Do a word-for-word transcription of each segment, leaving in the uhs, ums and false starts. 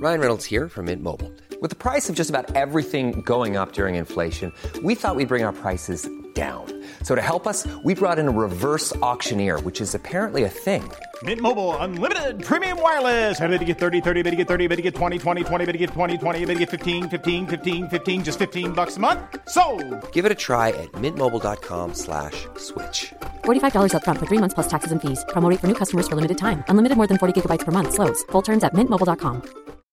Ryan Reynolds here from Mint Mobile. With the price of just about everything going up during inflation, we thought we'd bring our prices down. So to help us, we brought in a reverse auctioneer, which is apparently a thing. Mint Mobile Unlimited Premium Wireless. How to get thirty, thirty, how to get thirty, how to get twenty, twenty, twenty, how to get twenty, twenty, how to get fifteen, fifteen, fifteen, fifteen, just fifteen bucks a month? Sold! Give it a try at mintmobile.com slash switch. forty-five dollars up front for three months plus taxes and fees. Promo rate for new customers for limited time. Unlimited more than forty gigabytes per month. Slows full terms at mint mobile dot com.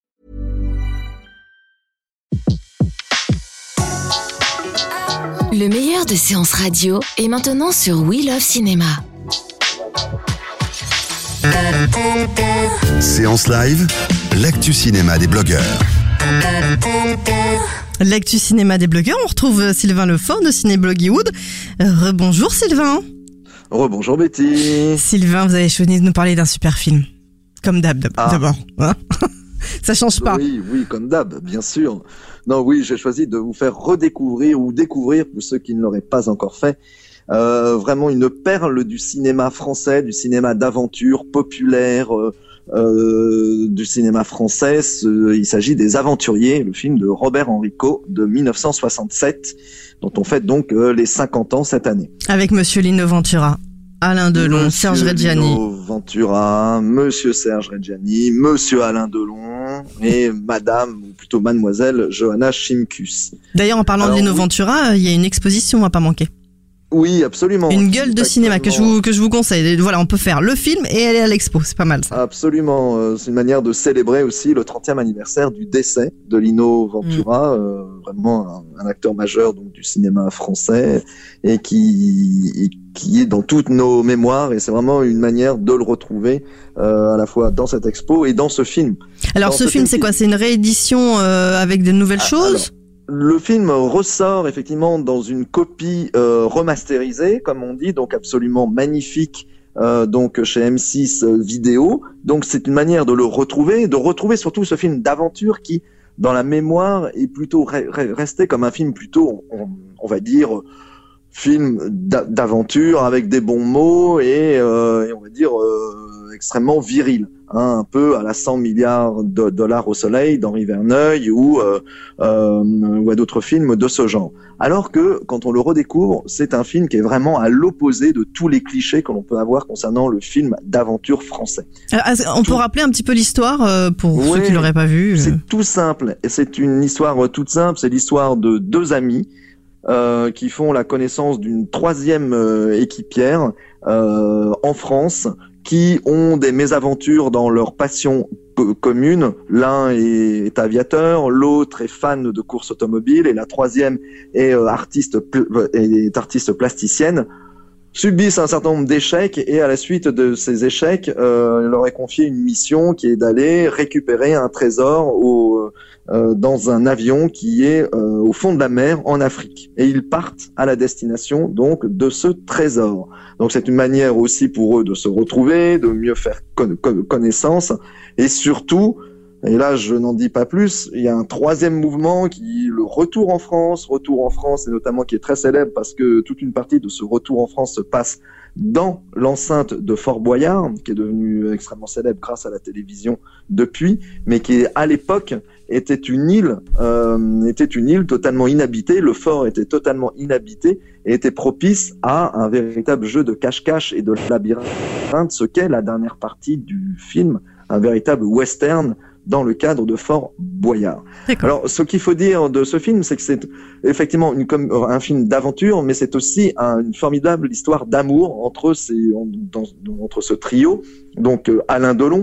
Le meilleur de séances radio est maintenant sur We Love Cinéma. Séance live, l'actu cinéma des blogueurs. L'actu cinéma des blogueurs, on retrouve Sylvain Lefort de Cinébloggywood. Rebonjour Sylvain. Rebonjour Betty. Sylvain, vous avez choisi de nous parler d'un super film. Comme d'hab, ah. d'abord. Hein Ça change pas. Oui, oui, comme d'hab, bien sûr. Non, oui, j'ai choisi de vous faire redécouvrir ou découvrir, pour ceux qui ne l'auraient pas encore fait, euh, vraiment une perle du cinéma français, du cinéma d'aventure populaire, euh, euh, du cinéma français. Il s'agit des Aventuriers, le film de Robert Enrico de dix-neuf cent soixante-sept, dont on fête donc euh, les cinquante ans cette année. Avec Monsieur Lino Ventura. Alain Delon, Monsieur Serge Reggiani. Lino Ventura, Monsieur Serge Reggiani, Monsieur Alain Delon et Madame, ou plutôt Mademoiselle Johanna Chimkus. D'ailleurs, en parlant Alors, de Lino oui. Ventura, il y a une exposition à pas manquer. Oui, absolument. Une gueule de cinéma que je vous que je vous conseille. Voilà, on peut faire le film et aller à l'expo, c'est pas mal ça. Absolument, c'est une manière de célébrer aussi le trentième anniversaire du décès de Lino Ventura, mmh. euh, vraiment un, un acteur majeur donc du cinéma français et qui et qui est dans toutes nos mémoires, et c'est vraiment une manière de le retrouver euh, à la fois dans cette expo et dans ce film. Alors dans ce, ce film, film, c'est quoi? C'est une réédition euh, avec de nouvelles ah, choses alors, le film ressort effectivement dans une copie euh, remasterisée, comme on dit, donc absolument magnifique, euh, donc chez M six Vidéo. Donc c'est une manière de le retrouver, de retrouver surtout ce film d'aventure qui, dans la mémoire, est plutôt re- re- resté comme un film plutôt, on, on va dire, film d'a- d'aventure avec des bons mots et, euh, et on va dire euh, extrêmement viril. Hein, un peu à la cent milliards de dollars au soleil d'Henri Verneuil ou, euh, euh, ou à d'autres films de ce genre. Alors que, quand on le redécouvre, c'est un film qui est vraiment à l'opposé de tous les clichés que l'on peut avoir concernant le film d'aventure français. Alors, on tout... peut rappeler un petit peu l'histoire euh, pour oui, ceux qui l'auraient pas vu. C'est tout simple. Et c'est une histoire toute simple. C'est l'histoire de deux amis euh, qui font la connaissance d'une troisième euh, équipière euh, en France, qui ont des mésaventures dans leur passion co- commune. L'un est, est aviateur, l'autre est fan de course automobile et la troisième est euh, artiste pl- est artiste plasticienne. Subissent un certain nombre d'échecs et à la suite de ces échecs, euh, leur est confiée une mission qui est d'aller récupérer un trésor au, euh, dans un avion qui est euh, au fond de la mer en Afrique. Et ils partent à la destination donc de ce trésor. Donc c'est une manière aussi pour eux de se retrouver, de mieux faire con- con- connaissance et surtout, et là je n'en dis pas plus, il y a un troisième mouvement qui est le retour en France, retour en France et notamment qui est très célèbre parce que toute une partie de ce retour en France se passe dans l'enceinte de Fort Boyard, qui est devenu extrêmement célèbre grâce à la télévision depuis, mais qui à l'époque était une île, euh, était une île totalement inhabitée. Le fort était totalement inhabité et était propice à un véritable jeu de cache-cache et de labyrinthe, ce qu'est la dernière partie du film, un véritable western dans le cadre de Fort Boyard. D'accord. Alors, ce qu'il faut dire de ce film, c'est que c'est effectivement une, comme, un film d'aventure, mais c'est aussi un, une formidable histoire d'amour entre ces, dans, entre ce trio. Donc, euh, Alain Delon,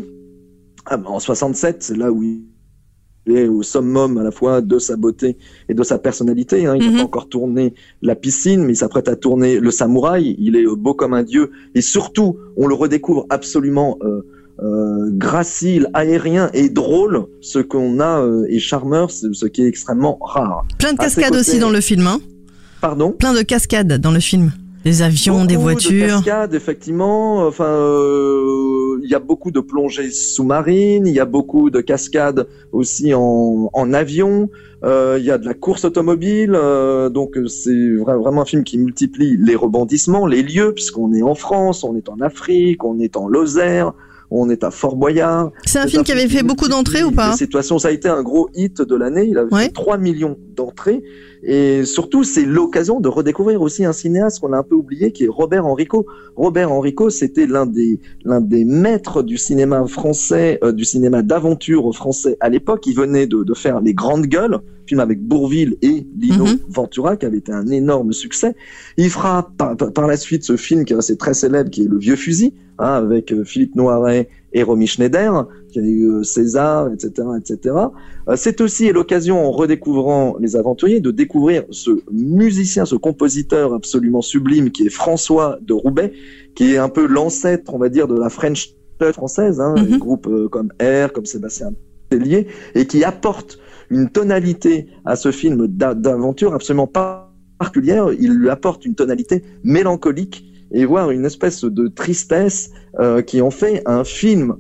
en soixante-sept, c'est là où il est au summum à la fois de sa beauté et de sa personnalité. Hein. Il n'a mm-hmm. pas encore tourné La Piscine, mais il s'apprête à tourner Le Samouraï. Il est beau comme un dieu. Et surtout, on le redécouvre absolument euh, euh, gracile, aérien et drôle, ce qu'on a, euh, et charmeur, ce, ce qui est extrêmement rare. Plein de cascades côtés... aussi dans le film. Hein. Pardon ? Plein de cascades dans le film. Des avions, beaucoup des voitures. De cascades, effectivement. Enfin, euh, il y a beaucoup de plongées sous-marines. Il y a beaucoup de cascades aussi en, en avion. Euh, il y a de la course automobile. Euh, donc, c'est vraiment un film qui multiplie les rebondissements, les lieux, puisqu'on est en France, on est en Afrique, on est en Lozère, on est à Fort Boyard. C'est un c'est film un qui avait fait beaucoup d'entrées ou pas? Situation, ça a été un gros hit de l'année, il a fait ouais. trois millions d'entrées. Et surtout, c'est l'occasion de redécouvrir aussi un cinéaste qu'on a un peu oublié, qui est Robert Enrico. Robert Enrico, c'était l'un des l'un des maîtres du cinéma français, euh, du cinéma d'aventure français à l'époque. Il venait de, de faire Les Grandes Gueules, film avec Bourvil et Lino mm-hmm. Ventura, qui avait été un énorme succès. Il fera par, par, par la suite ce film qui est resté très célèbre, qui est Le Vieux Fusil, hein, avec euh, Philippe Noiret et Romy Schneider, qui a eu euh, César, et cetera, et cetera. Euh, c'est aussi l'occasion, en redécouvrant Les Aventuriers, de découvrir ce musicien, ce compositeur absolument sublime, qui est François de Roubaix, qui est un peu l'ancêtre, on va dire, de la French touch française, hein, mm-hmm. des groupes euh, comme R, comme Sébastien Tellier, et qui apporte une tonalité à ce film d'a- d'aventure absolument particulière. Il lui apporte une tonalité mélancolique et voire une espèce de tristesse euh, qui en fait un film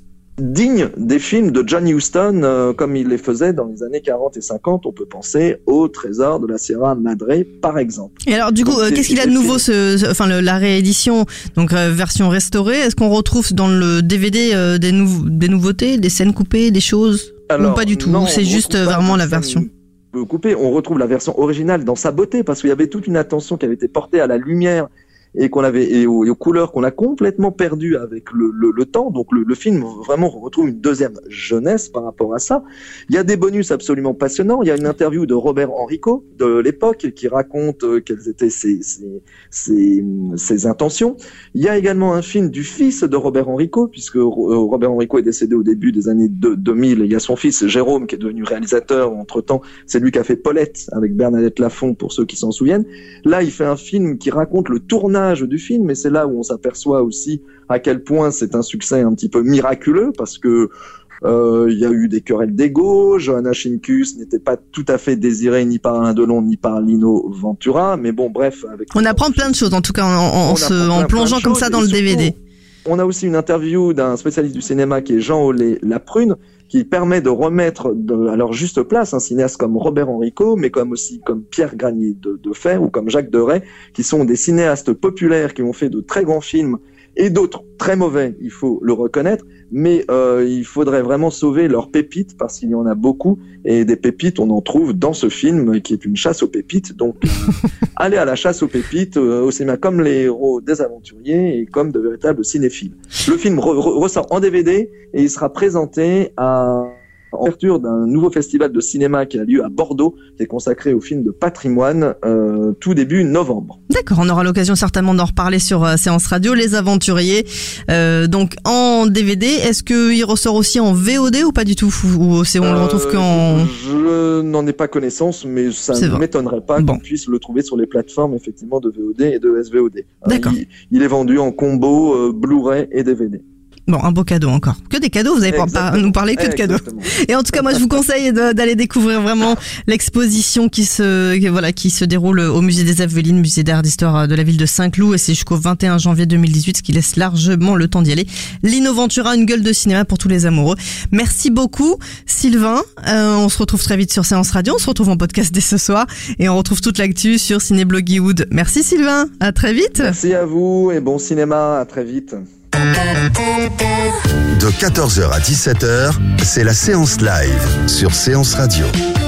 digne des films de John Huston euh, comme il les faisait dans les années quarante et cinquante. On peut penser au Trésor de la Sierra Madre, par exemple. Et alors du coup, donc, euh, qu'est-ce qu'il a de nouveau ce, ce, enfin le, la réédition, donc euh, version restaurée? Est-ce qu'on retrouve dans le D V D euh, des, nou- des nouveautés, des scènes coupées, des choses? Alors, ou pas du tout, non, c'est juste vraiment la version coupée. On retrouve la version originale dans sa beauté, parce qu'il y avait toute une attention qui avait été portée à la lumière et qu'on avait et aux, et aux couleurs qu'on a complètement perdu avec le, le, le temps. Donc le, le film vraiment retrouve une deuxième jeunesse par rapport à ça. Il y a des bonus absolument passionnants. Il y a une interview de Robert Enrico de l'époque qui raconte euh, quelles étaient ses, ses, ses, ses intentions. Il y a également un film du fils de Robert Enrico, puisque euh, Robert Enrico est décédé au début des années deux mille. Il y a son fils Jérôme qui est devenu réalisateur. Entre-temps, c'est lui qui a fait Paulette avec Bernadette Lafont, pour ceux qui s'en souviennent. Là, il fait un film qui raconte le tournage du film, et c'est là où on s'aperçoit aussi à quel point c'est un succès un petit peu miraculeux, parce que euh, il y a eu des querelles d'ego. Johanna Shinkus n'était pas tout à fait désirée ni par Alain Delon ni par Lino Ventura, mais bon, bref. Avec on apprend plein de choses, en tout cas, en, en, se, en plongeant comme ça dans le D V D. On a aussi une interview d'un spécialiste du cinéma qui est Jean Olé Laprune, qui permet de remettre de, à leur juste place un cinéaste comme Robert Enrico, mais comme aussi comme Pierre Granier de, de Fer ou comme Jacques Deray, qui sont des cinéastes populaires qui ont fait de très grands films et d'autres très mauvais, il faut le reconnaître, mais euh, il faudrait vraiment sauver leurs pépites, parce qu'il y en a beaucoup, et des pépites on en trouve dans ce film qui est une chasse aux pépites. Donc allez à la chasse aux pépites euh, au cinéma, comme les héros des Aventuriers et comme de véritables cinéphiles. Le film re- re- ressort en D V D et il sera présenté à en ouverture d'un nouveau festival de cinéma qui a lieu à Bordeaux, qui est consacré au film de patrimoine, euh, tout début novembre. D'accord, on aura l'occasion certainement d'en reparler sur euh, Séance Radio. Les Aventuriers, euh, donc en D V D, est-ce qu'il ressort aussi en V O D ou pas du tout, ou c'est on euh, le retrouve qu'en... Je n'en ai pas connaissance, mais ça c'est ne vrai. m'étonnerait pas bon. qu'on puisse le trouver sur les plateformes effectivement de V O D et de S V O D. D'accord. Euh, il, il est vendu en combo euh, Blu-ray et D V D. Bon, un beau cadeau encore. Que des cadeaux, vous allez pas nous parler que de cadeaux. Et en tout cas, moi, je vous conseille de, d'aller découvrir vraiment l'exposition qui se, voilà, qui se déroule au musée des Yvelines, musée d'art d'histoire de la ville de Saint-Cloud, et c'est jusqu'au vingt et un janvier deux mille dix-huit, ce qui laisse largement le temps d'y aller. Lino Ventura, une gueule de cinéma pour tous les amoureux. Merci beaucoup, Sylvain. Euh, on se retrouve très vite sur Séance Radio. On se retrouve en podcast dès ce soir, et on retrouve toute l'actu sur Ciné Bloggywood. Merci, Sylvain. À très vite. Merci à vous et bon cinéma. À très vite. De quatorze heures à dix-sept heures, c'est la séance live sur Séance Radio.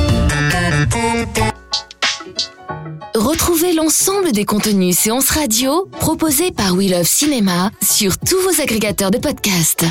Retrouvez l'ensemble des contenus Séance Radio proposés par We Love Cinéma sur tous vos agrégateurs de podcasts.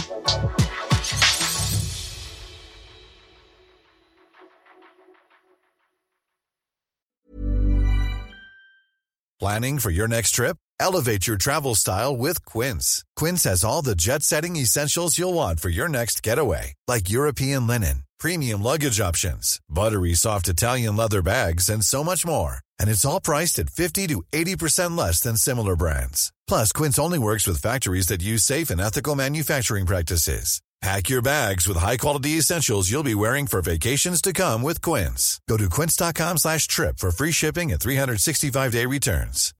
Planning for your next trip? Elevate your travel style with Quince. Quince has all the jet-setting essentials you'll want for your next getaway, like European linen, premium luggage options, buttery soft Italian leather bags, and so much more. And it's all priced at fifty to eighty percent less than similar brands. Plus, Quince only works with factories that use safe and ethical manufacturing practices. Pack your bags with high-quality essentials you'll be wearing for vacations to come with Quince. Go to quince.com slash trip for free shipping and three sixty-five day returns.